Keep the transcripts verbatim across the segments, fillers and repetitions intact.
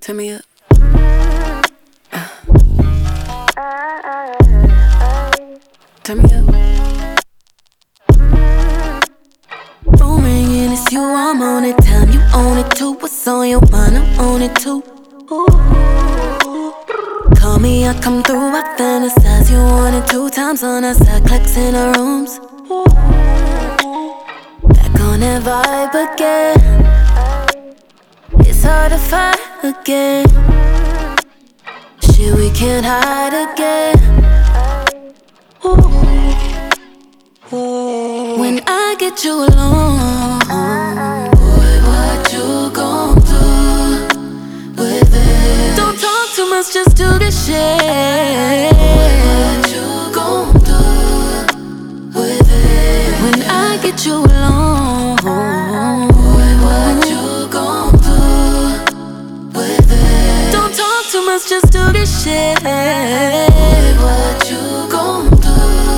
Turn me up. Uh. Turn me up. Phone ringing, it's you, I'm on it. Time you own it too. What's on your mind? I'm on it too. Ooh. Call me, I come through. I fantasize. You want it two times on our side, clocks in our rooms. Back on that vibe again. It's hard to fight again. Shit, we can't hide again. Ooh. When I get you alone, boy, what you gon' do with it? Don't talk too much, just do this shit. Boy, what you gon' do with it? When I get you alone, boy, what you gon' do with it? Don't talk too much, just do this shit. Boy, what you gon' do?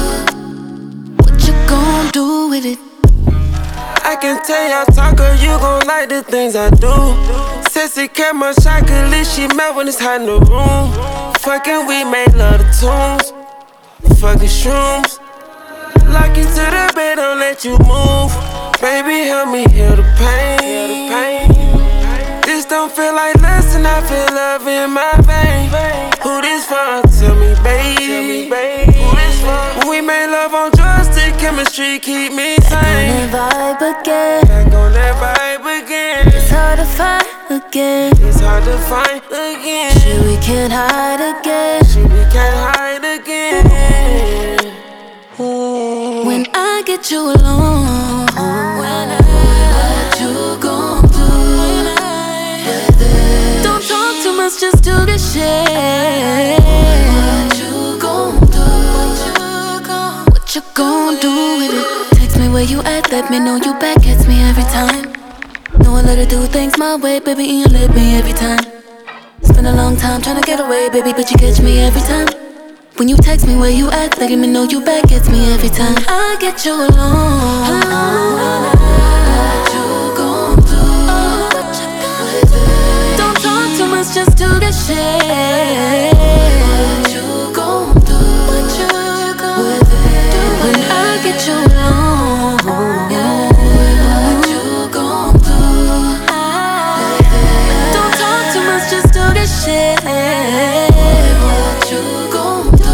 Do with it. I can tell y'all talker, you gon' like the things I do. Sissy camera chocolate, she melt when it's hot in the room. Fucking we made love to tunes. Fucking shrooms. Lock you to the bed, don't let you move. Baby, help me heal the pain. This don't feel like lust and I feel love in my vein. Who this for? Tell me, baby. Who this for? We made love on drugs, the chemistry keep me sane. Back on that vibe again. Back on that vibe again. It's hard to find again. It's hard to find again. Shit, we can't hide again. Shit, we can't hide again. Ooh. When I get you alone, when I, what you gon' do with it? Don't talk too much, just do this shit. What you gon' do? What you gon' do with it? Text me where you at, let me know you back, gets me every time. Know I let her do things my way, baby, and you let me every time. It's been a long time trying to get away, baby, but you catch me every time. When you text me where you at, letting me know you back, gets me every time. I get you alone. What you gon' do with it? Don't talk too much, just do this shit. What you gon' do with it? When I get you alone, what you gon' do with it? Don't talk too much, just do this shit. What you gon' do?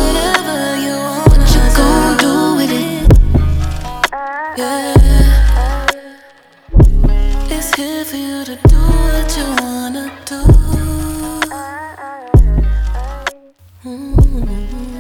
Yeah, it's here for you to do what you wanna do. Mm-hmm.